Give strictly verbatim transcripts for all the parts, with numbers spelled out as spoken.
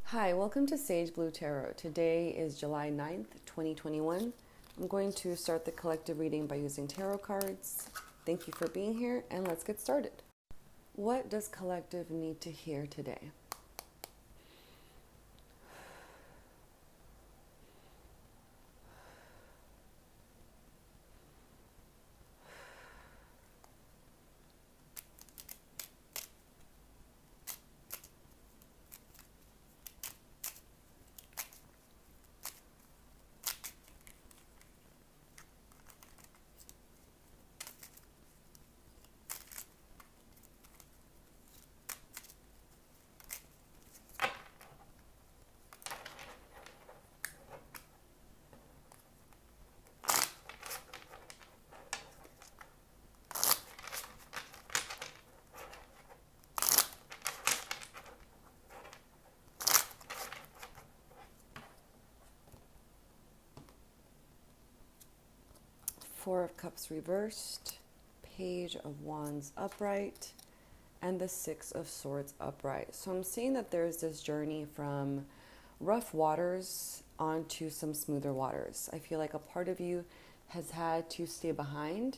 Hi, welcome to Sage Blue Tarot. Today is July ninth, twenty twenty-one. I'm going to start the collective reading by using tarot cards. Thank you for being here, and let's get started. What does collective need to hear today? Four of Cups reversed, Page of Wands upright, and the Six of Swords upright. So I'm seeing that there's this journey from rough waters onto some smoother waters. I feel like a part of you has had to stay behind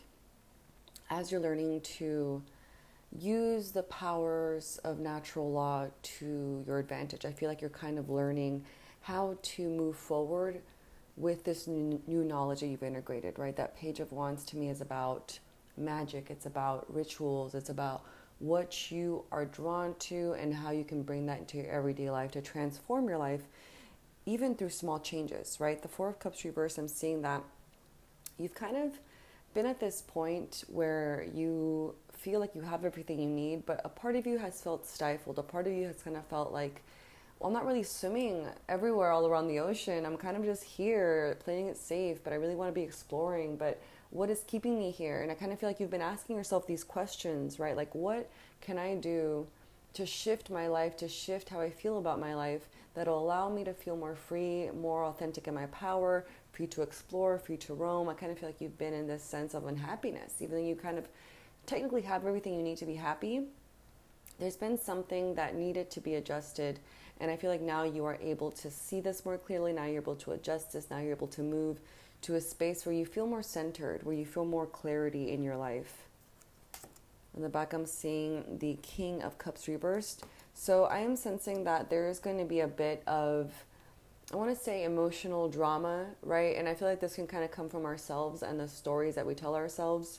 as you're learning to use the powers of natural law to your advantage. I feel like you're kind of learning how to move forward with this new knowledge that you've integrated, right? That Page of Wands to me is about magic. It's about rituals. It's about what you are drawn to and how you can bring that into your everyday life to transform your life, even through small changes, right? The Four of Cups reverse, I'm seeing that you've kind of been at this point where you feel like you have everything you need, but a part of you has felt stifled. A part of you has kind of felt like, well, I'm not really swimming everywhere all around the ocean. I'm kind of just here playing it safe, but I really want to be exploring. But what is keeping me here? And I kind of feel like you've been asking yourself these questions, right? Like, what can I do to shift my life, to shift how I feel about my life, that'll allow me to feel more free, more authentic in my power, free to explore, free to roam. I kind of feel like you've been in this sense of unhappiness, even though you kind of technically have everything you need to be happy. There's been something that needed to be adjusted. And I feel like now you are able to see this more clearly. Now you're able to adjust this. Now you're able to move to a space where you feel more centered, where you feel more clarity in your life. On the back, I'm seeing the King of Cups reversed. So I am sensing that there is going to be a bit of, I want to say, emotional drama, right? And I feel like this can kind of come from ourselves and the stories that we tell ourselves.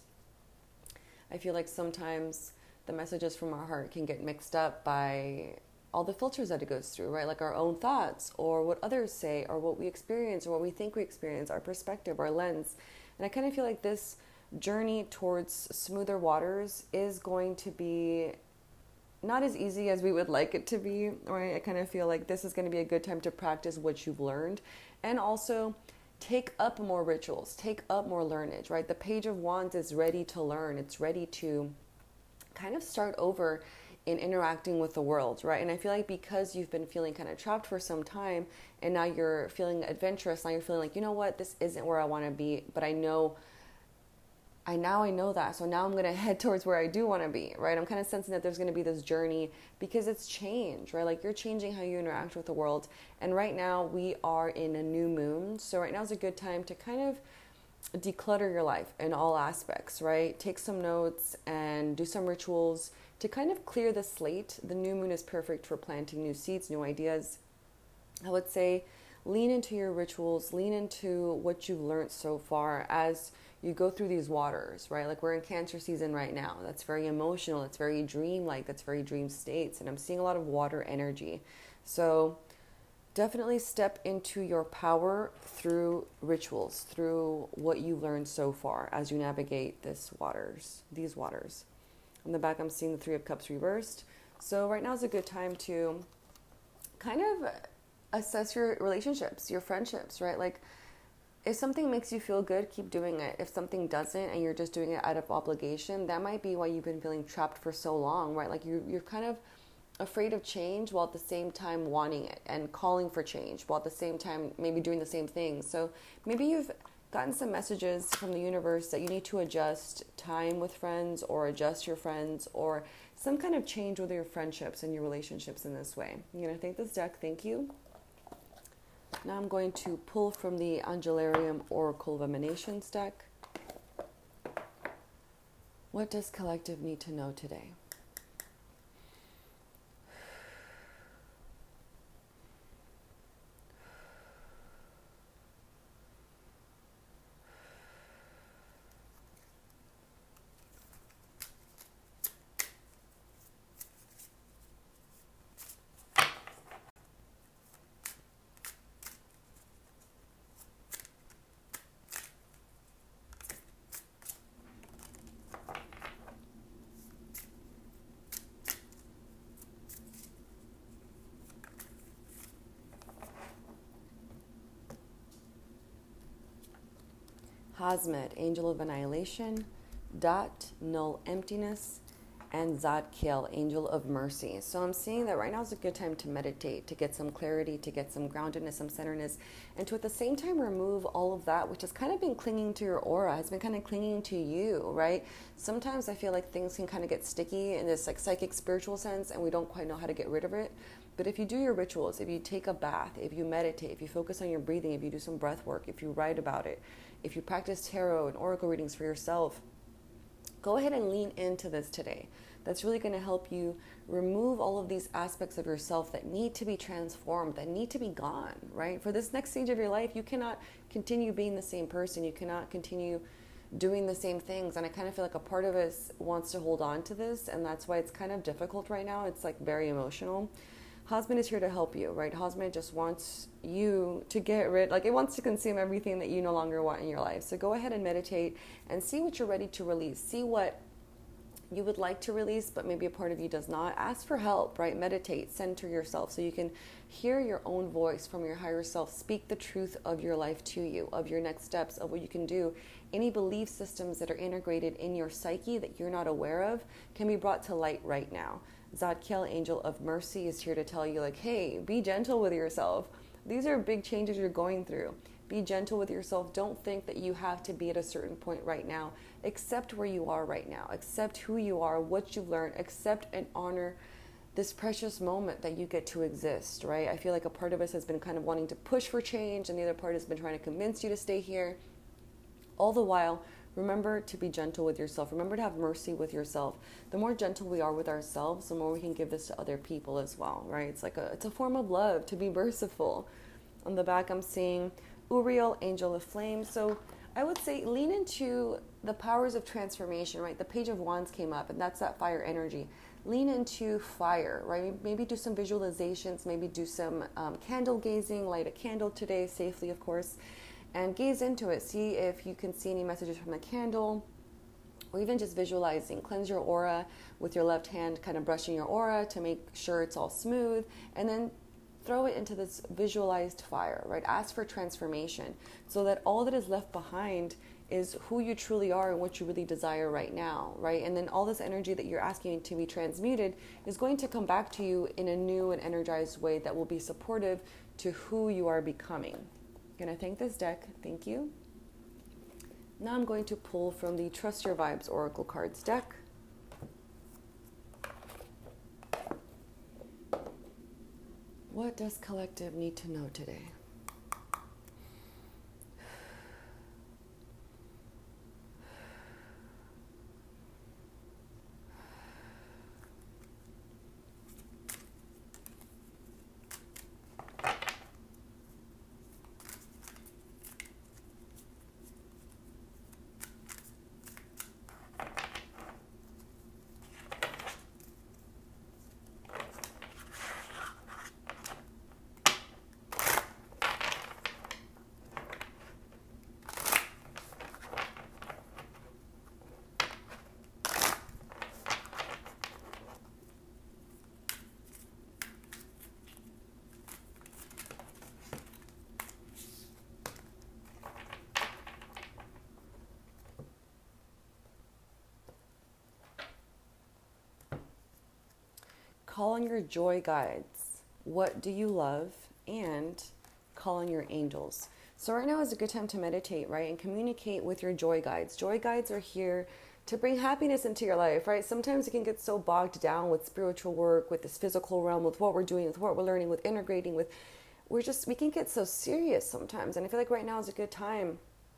I feel like sometimes the messages from our heart can get mixed up by all the filters that it goes through, right? Like our own thoughts or what others say or what we experience or what we think we experience, our perspective, our lens. And I kind of feel like this journey towards smoother waters is going to be not as easy as we would like it to be, right? I kind of feel like this is going to be a good time to practice what you've learned and also take up more rituals, take up more learnage, right? The Page of Wands is ready to learn. It's ready to kind of start over in interacting with the world, right? And I feel like because you've been feeling kind of trapped for some time and now you're feeling adventurous, now you're feeling like, you know what, this isn't where I want to be, but I know, I now I know that, so now I'm going to head towards where I do want to be, right? I'm kind of sensing that there's going to be this journey because it's change, right? Like you're changing how you interact with the world. And right now we are in a new moon. So right now is a good time to kind of declutter your life in all aspects, right? Take some notes and do some rituals to kind of clear the slate. The new moon is perfect for planting new seeds, new ideas. I would say lean into your rituals, lean into what you've learned so far as you go through these waters, right? Like we're in Cancer season right now. That's very emotional. That's very dream-like. That's very dream states. And I'm seeing a lot of water energy. So definitely step into your power through rituals, through what you've learned so far as you navigate this waters, these waters. On the back, I'm seeing the Three of Cups reversed. So right now is a good time to kind of assess your relationships, your friendships, right? Like if something makes you feel good, keep doing it. If something doesn't and you're just doing it out of obligation, that might be why you've been feeling trapped for so long, right? Like you, you're kind of afraid of change while at the same time wanting it and calling for change while at the same time maybe doing the same thing. So maybe you've gotten some messages from the universe that you need to adjust time with friends or adjust your friends or some kind of change with your friendships and your relationships in this way. I'm going to thank this deck. Thank you. Now I'm going to pull from the Angelarium Oracle of Emanations deck. What does collective need to know today? Hazmet, Angel of Annihilation, Dot, Null Emptiness, and Zadkiel, Angel of Mercy. So I'm seeing that right now is a good time to meditate, to get some clarity, to get some groundedness, some centeredness, and to at the same time remove all of that which has kind of been clinging to your aura, has been kind of clinging to you, right? Sometimes I feel like things can kind of get sticky in this like psychic spiritual sense, and we don't quite know how to get rid of it. But if you do your rituals, if you take a bath, if you meditate, if you focus on your breathing, if you do some breath work, if you write about it, if you practice tarot and oracle readings for yourself, go ahead and lean into this today. That's really going to help you remove all of these aspects of yourself that need to be transformed, that need to be gone, right? For this next stage of your life, you cannot continue being the same person. You cannot continue doing the same things. And I kind of feel like a part of us wants to hold on to this, and that's why it's kind of difficult right now. It's like very emotional. Hazmet is here to help you, right? Hazmet just wants you to get rid, like it wants to consume everything that you no longer want in your life. So go ahead and meditate and see what you're ready to release. See what you would like to release, but maybe a part of you does not. Ask for help, right? Meditate, center yourself so you can hear your own voice from your higher self. Speak the truth of your life to you, of your next steps, of what you can do. Any belief systems that are integrated in your psyche that you're not aware of can be brought to light right now. Zadkiel, Angel of Mercy, is here to tell you, like, hey, be gentle with yourself. These are big changes you're going through. Be gentle with yourself. Don't think that you have to be at a certain point right now. Accept where you are right now. Accept who you are, what you've learned. Accept and honor this precious moment that you get to exist, right? I feel like a part of us has been kind of wanting to push for change, and the other part has been trying to convince you to stay here. All the while, remember to be gentle with yourself. Remember to have mercy with yourself. The more gentle we are with ourselves, the more we can give this to other people as well, right? It's like a, it's a form of love to be merciful. On the back, I'm seeing Uriel, Angel of Flame. So I would say lean into the powers of transformation, right? The Page of Wands came up, and that's that fire energy. Lean into fire, right? Maybe do some visualizations, maybe do some um, candle gazing, light a candle today, safely, of course, and gaze into it. See if you can see any messages from the candle, or even just visualizing. Cleanse your aura with your left hand, kind of brushing your aura to make sure it's all smooth, and then throw it into this visualized fire, right? Ask for transformation so that all that is left behind is who you truly are and what you really desire right now, right? And then all this energy that you're asking to be transmuted is going to come back to you in a new and energized way that will be supportive to who you are becoming. I'm going to thank this deck. Thank you. Now I'm going to pull from the Trust Your Vibes Oracle Cards deck. What does collective need to know today? Call on your joy guides. What do you love? And call on your angels. So right now is a good time to meditate, right? And communicate with your joy guides. Joy guides are here to bring happiness into your life, right? Sometimes you can get so bogged down with spiritual work, with this physical realm, with what we're doing, with what we're learning, with integrating, with, we're just, we can get so serious sometimes. And I feel like right now is a good time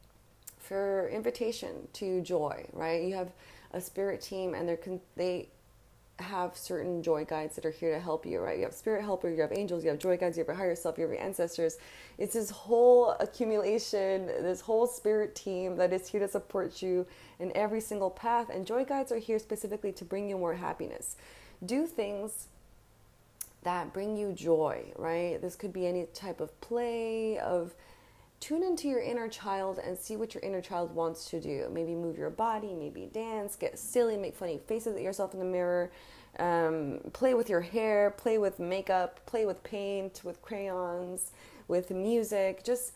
for invitation to joy, right? You have a spirit team, and they're con- they have certain joy guides that are here to help you, right? You have spirit helper, you have angels, you have joy guides, you have your higher self, you have your ancestors. It's this whole accumulation, this whole spirit team that is here to support you in every single path. And joy guides are here specifically to bring you more happiness. Do things that bring you joy, right? This could be any type of play, of tune into your inner child and see what your inner child wants to do. Maybe move your body, maybe dance, get silly, make funny faces at yourself in the mirror, um, play with your hair, play with makeup, play with paint, with crayons, with music. Just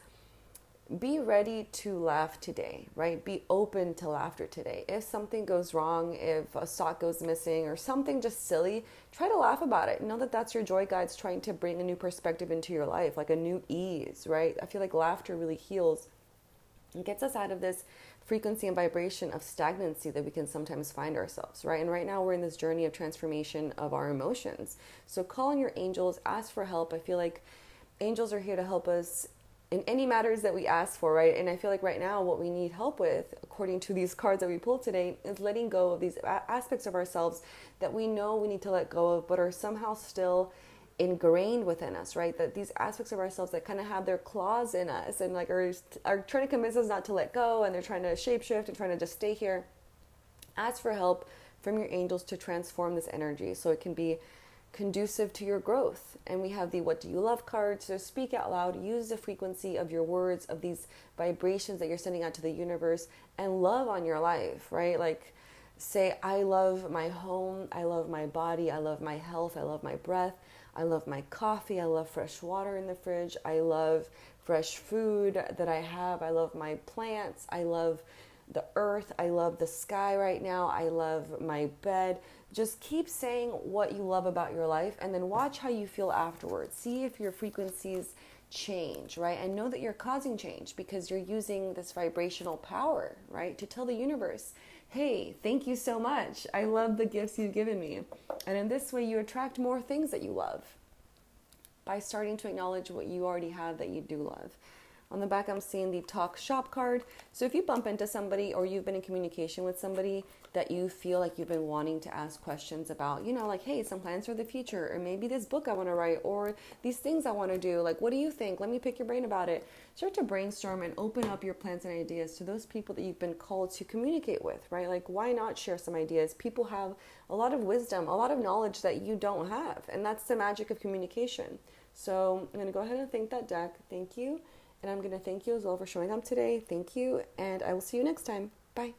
be ready to laugh today, right? Be open to laughter today. If something goes wrong, if a sock goes missing or something just silly, try to laugh about it. Know that that's your joy guides trying to bring a new perspective into your life, like a new ease, right? I feel like laughter really heals and gets us out of this frequency and vibration of stagnancy that we can sometimes find ourselves, right? And right now we're in this journey of transformation of our emotions. So call on your angels, ask for help. I feel like angels are here to help us in any matters that we ask for, right? And I feel like right now what we need help with, according to these cards that we pulled today, is letting go of these a- aspects of ourselves that we know we need to let go of, but are somehow still ingrained within us, right? That these aspects of ourselves that kind of have their claws in us and like are, are trying to convince us not to let go, and they're trying to shapeshift and trying to just stay here. Ask for help from your angels to transform this energy so it can be conducive to your growth. And we have the what do you love card. So speak out loud, use the frequency of your words, of these vibrations that you're sending out to the universe, and love on your life, right? Like say, I love my home, I love my body, I love my health, I love my breath, I love my coffee, I love fresh water in the fridge, I love fresh food that I have, I love my plants, I love the earth, I love the sky right now, I love my bed. Just keep saying what you love about your life, and then watch how you feel afterwards. See if your frequencies change, right? And know that you're causing change because you're using this vibrational power, right? To tell the universe, hey, thank you so much. I love the gifts you've given me. And in this way, you attract more things that you love by starting to acknowledge what you already have that you do love. On the back, I'm seeing the talk shop card. So if you bump into somebody or you've been in communication with somebody that you feel like you've been wanting to ask questions about, you know, like, hey, some plans for the future, or maybe this book I want to write, or these things I want to do, like, what do you think? Let me pick your brain about it. Start to brainstorm and open up your plans and ideas to those people that you've been called to communicate with, right? Like, why not share some ideas? People have a lot of wisdom, a lot of knowledge that you don't have, and that's the magic of communication. So I'm going to go ahead and thank that deck. Thank you. And I'm going to thank you as well for showing up today. Thank you. And I will see you next time. Bye.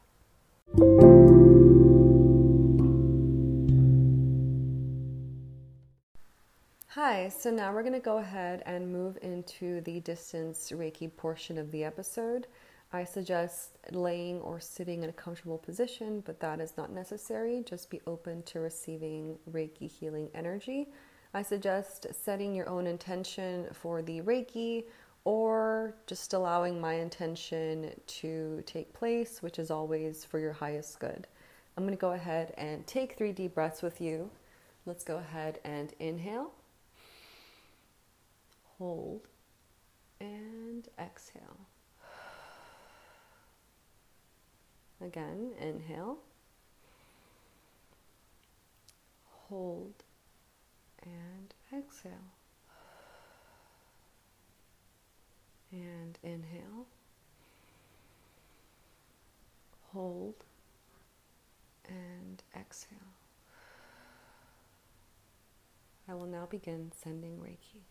Hi. So now we're going to go ahead and move into the distance Reiki portion of the episode. I suggest laying or sitting in a comfortable position, but that is not necessary. Just be open to receiving Reiki healing energy. I suggest setting your own intention for the Reiki, or just allowing my intention to take place, which is always for your highest good. I'm going to go ahead and take three deep breaths with you. Let's go ahead and inhale, hold, and exhale. Again, inhale, hold, and exhale. And inhale, hold, and exhale. I will now begin sending Reiki.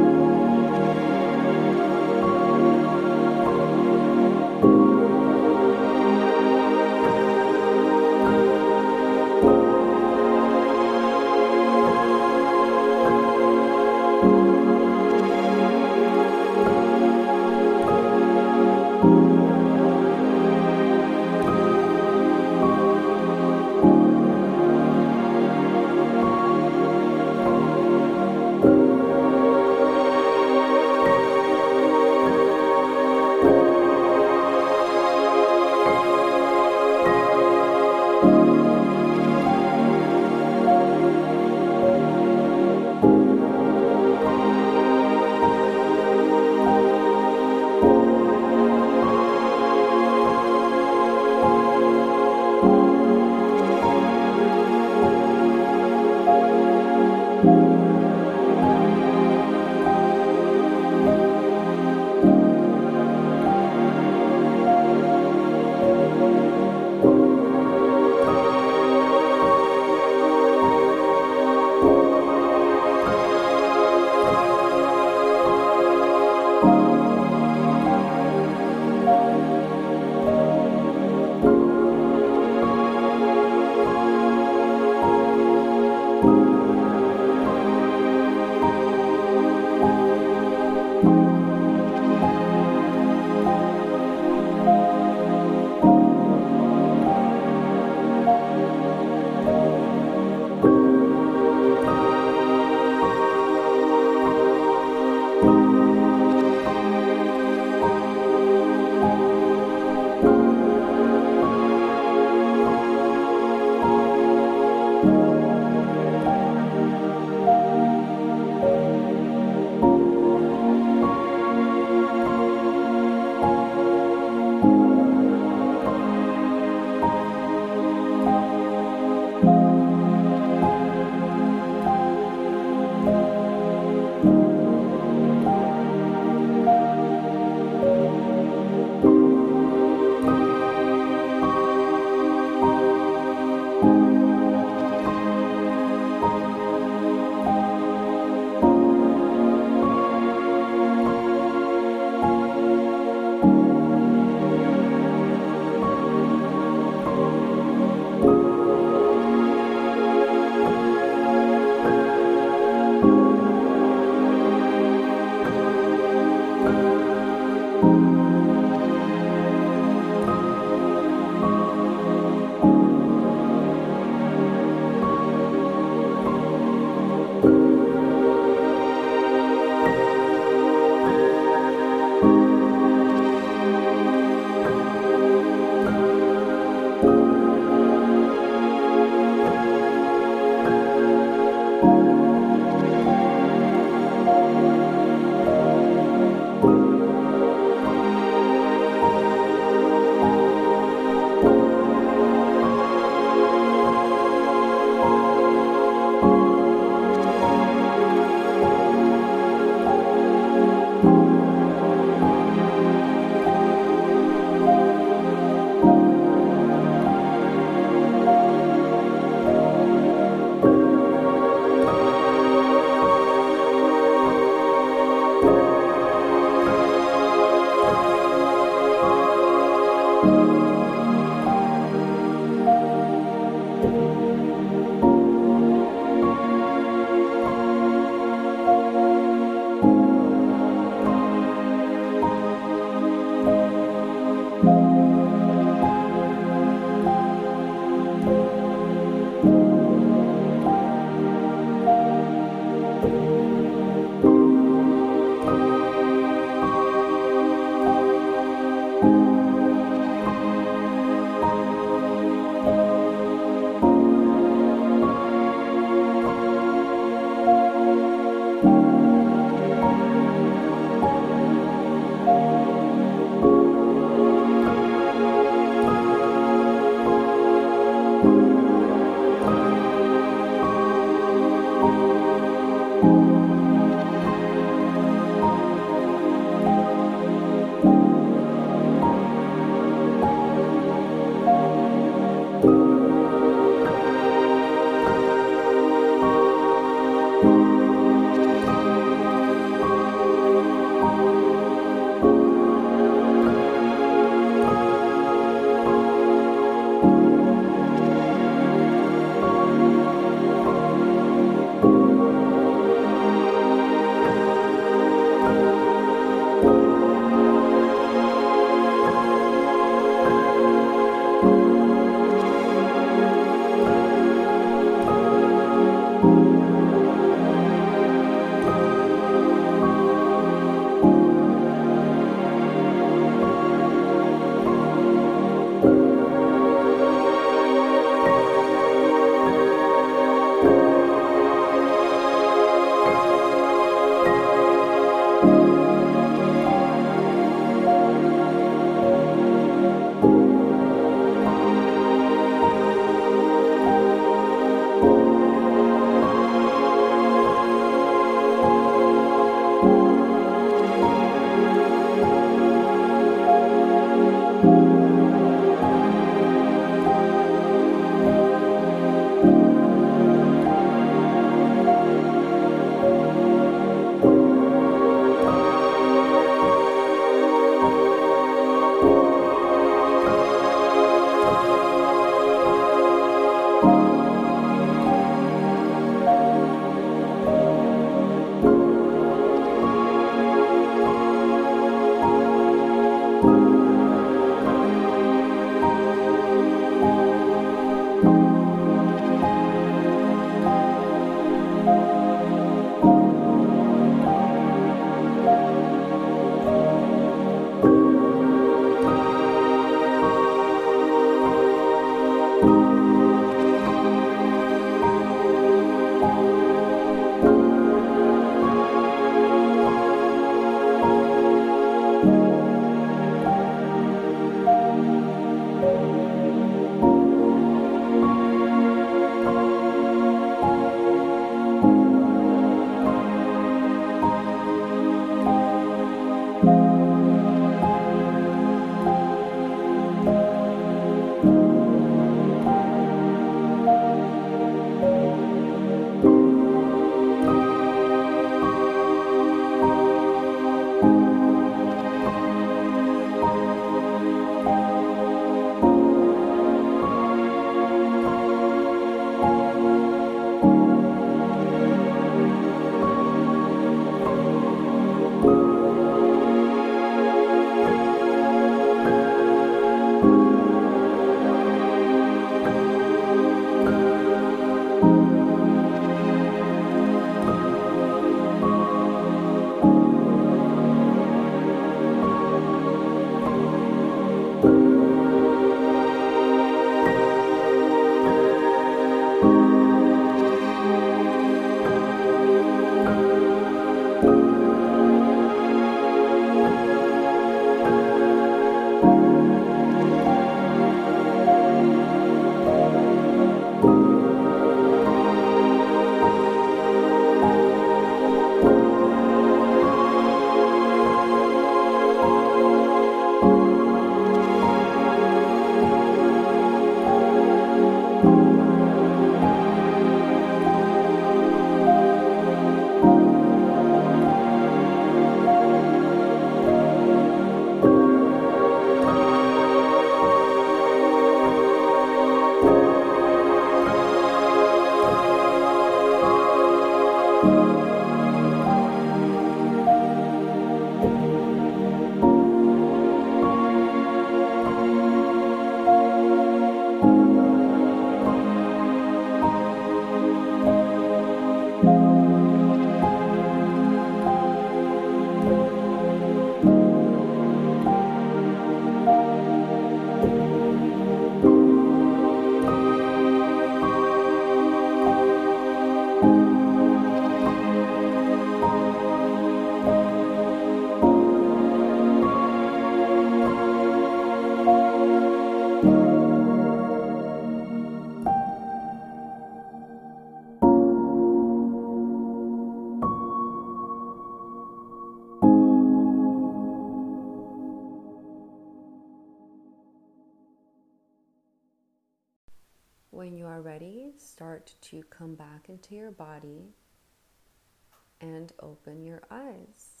when you are ready, start to come back into your body and open your eyes.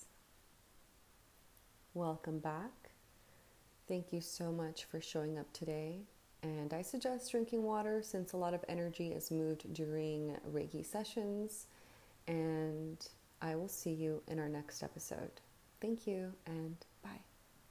Welcome back. Thank you so much for showing up today. And I suggest drinking water since a lot of energy is moved during Reiki sessions. And I will see you in our next episode. Thank you and bye.